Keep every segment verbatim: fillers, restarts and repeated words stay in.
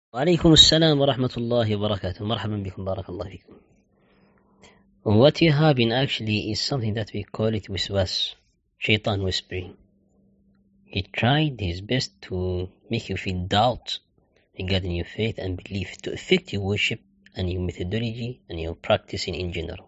وعليكم السلام ورحمة الله وبركاته. مرحبا بكم، بارك الله فيكم. What you have in actually is something that we call it waswas, shaitan whispering. He tried his best to make you feel doubt regarding your faith and belief, to affect your worship and your methodology and your practicing in general.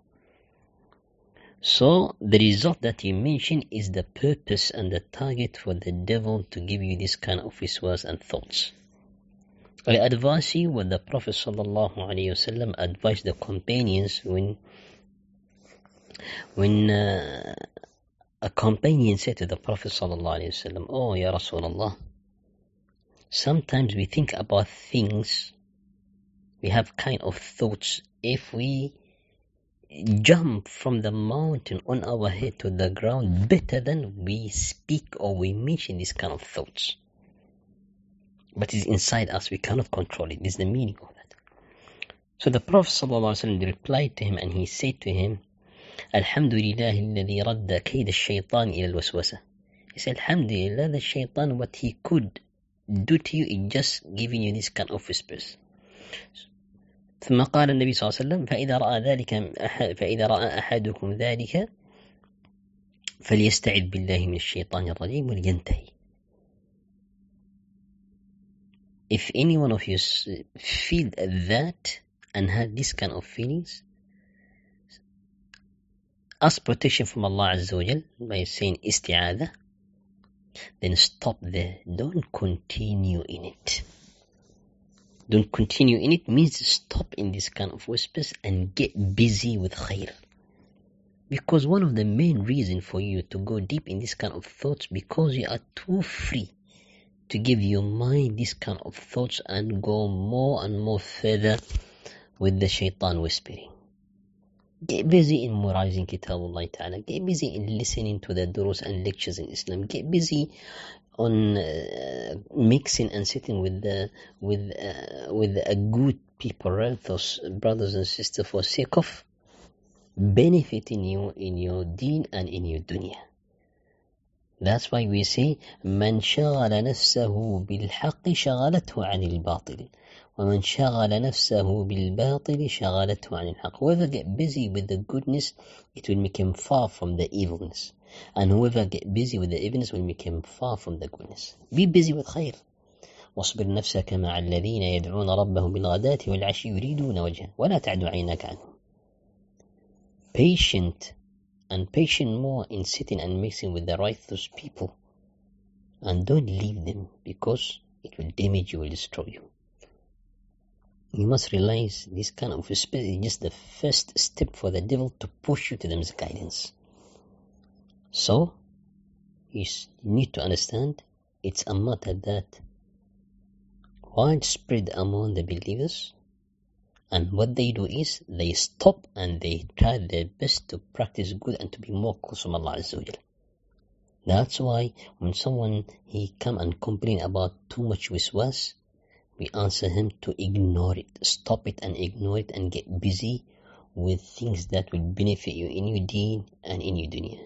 So the result that you mention is the purpose and the target for the devil to give you this kind of waswas and thoughts. I advise you what the Prophet sallallahu alaihi wasallam advised the companions when when uh, a companion said to the Prophet sallallahu alaihi wasallam, "Oh, Ya Rasulullah, sometimes we think about things, we have kind of thoughts. If we jump from the mountain on our head to the ground, better than we speak or we mention these kind of thoughts. But it's inside us, we cannot control it. This is the meaning of that." So the Prophet ﷺ replied to him and he said to him, Alhamdulillah alladhi radda kayd ash-shaytan ila al-waswasa. He said, Alhamdulillah, the shaitan, what he could do to you is just giving you this kind of whispers. ثم قال النبي صلى الله عليه وسلم فإذا رأى ذلك فإذا رأى أحدكم ذلك فليستعذ بالله من الشيطان الرجيم ولينتهي. If any one of you feel that and have this kind of feelings, ask protection from Allah Azza wa Jal by saying isti'adha, then stop there. Don't continue in it. Don't continue in it means stop in this kind of whispers and get busy with khair. Because one of the main reasons for you to go deep in this kind of thoughts, because you are too free to give your mind this kind of thoughts and go more and more further with the shaitan whispering. Get busy in memorizing Kitabullah Ta'ala. Get busy in listening to the durus and lectures in Islam. Get busy on uh, mixing and sitting with the with uh, with a good people, right? Those brothers and sisters, for sake of benefiting you in your deen and in your dunya. That's why we say من شغل نفسه بالحق شغلته عن الباطل ومن شغل نفسه بالباطل شغلته عن الحق. Whoever get busy with the goodness, it will make him far from the evilness, and whoever get busy with the evilness will make him far from the goodness. Be busy with خير. واصبر نفسك مع الذين يدعون ربهم بالغداة والعشي يريدون وجهه ولا تعد عيناك عنهم. Patient and patient more in sitting and mixing with the righteous people, and don't leave them, because it will damage you, will destroy you. You must realize this kind of spirit is just the first step for the devil to push you to the misguidance. So you need to understand it's a matter that widespread among the believers. And what they do is they stop and they try their best to practice good and to be more close to Allah Azza wa Jal. That's why when someone he come and complain about too much waswas, we answer him to ignore it, stop it and ignore it, and get busy with things that will benefit you in your deen and in your dunya.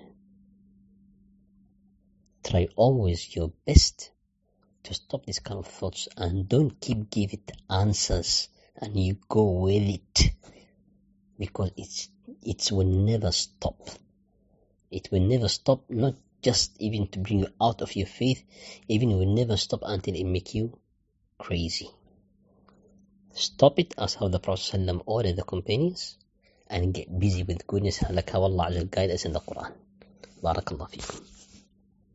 Try always your best to stop this kind of thoughts and don't keep giving it answers and you go with it, because it's it will never stop. It will never stop, not just even to bring you out of your faith, even it will never stop until it make you crazy. Stop it as how the Prophet ﷺ ordered the companions, and get busy with goodness like how Allah guide us in the Quran. Barakallah feekum.